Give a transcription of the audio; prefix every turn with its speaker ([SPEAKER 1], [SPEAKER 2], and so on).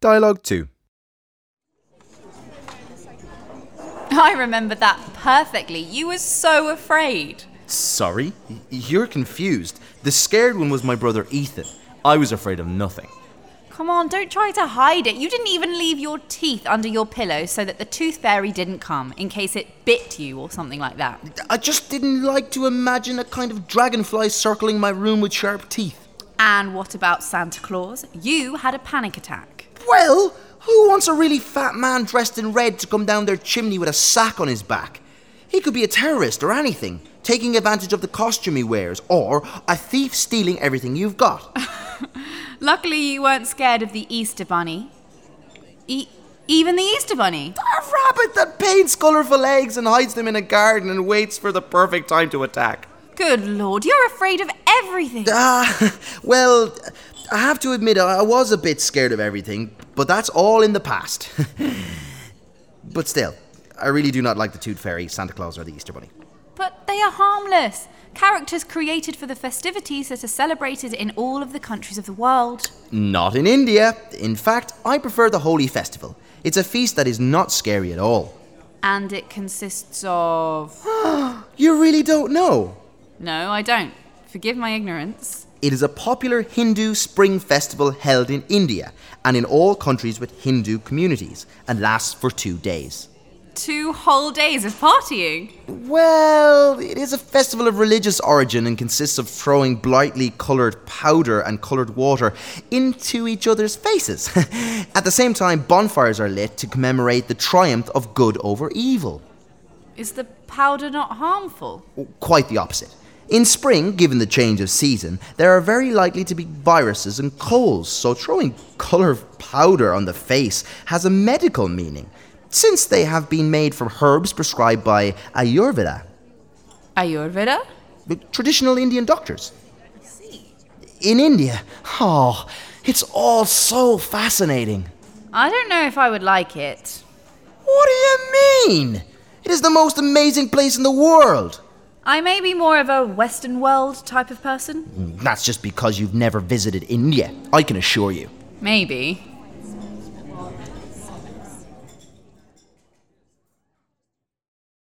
[SPEAKER 1] Dialogue 2.
[SPEAKER 2] I remember that perfectly. You were so afraid.
[SPEAKER 1] Sorry? You're confused. The scared one was my brother Ethan. I was afraid of nothing.
[SPEAKER 2] Come on, don't try to hide it. You didn't even leave your teeth under your pillow so that the tooth fairy didn't come, in case it bit you or something like that.
[SPEAKER 1] I just didn't like to imagine a kind of dragonfly circling my room with sharp teeth.
[SPEAKER 2] And what about Santa Claus? You had a panic attack.
[SPEAKER 1] Well, who wants a really fat man dressed in red to come down their chimney with a sack on his back? He could be a terrorist or anything, taking advantage of the costume he wears, or a thief stealing everything you've got.
[SPEAKER 2] Luckily you weren't scared of the Easter Bunny. Even the Easter Bunny?
[SPEAKER 1] A rabbit that paints colourful eggs and hides them in a garden and waits for the perfect time to attack.
[SPEAKER 2] Good Lord, you're afraid of everything.
[SPEAKER 1] Well, I have to admit I was a bit scared of everything, but that's all in the past. But still, I really do not like the Tooth Fairy, Santa Claus or the Easter Bunny.
[SPEAKER 2] But they are harmless. Characters created for the festivities that are celebrated in all of the countries of the world.
[SPEAKER 1] Not in India. In fact, I prefer the Holi Festival. It's a feast that is not scary at all.
[SPEAKER 2] And it consists of...
[SPEAKER 1] You really don't know?
[SPEAKER 2] No, I don't. Forgive my ignorance.
[SPEAKER 1] It is a popular Hindu spring festival held in India and in all countries with Hindu communities and lasts for 2 days.
[SPEAKER 2] 2 whole days of partying?
[SPEAKER 1] Well, it is a festival of religious origin and consists of throwing brightly coloured powder and coloured water into each other's faces. At the same time, bonfires are lit to commemorate the triumph of good over evil.
[SPEAKER 2] Is the powder not harmful?
[SPEAKER 1] Quite the opposite. In spring, given the change of season, there are very likely to be viruses and colds, so throwing coloured powder on the face has a medical meaning, since they have been made from herbs prescribed by Ayurveda.
[SPEAKER 2] Ayurveda?
[SPEAKER 1] The traditional Indian doctors.
[SPEAKER 2] I see.
[SPEAKER 1] In India, it's all so fascinating.
[SPEAKER 2] I don't know if I would like it.
[SPEAKER 1] What do you mean? It is the most amazing place in the world.
[SPEAKER 2] I may be more of a Western world type of person.
[SPEAKER 1] That's just because you've never visited India, I can assure you.
[SPEAKER 2] Maybe.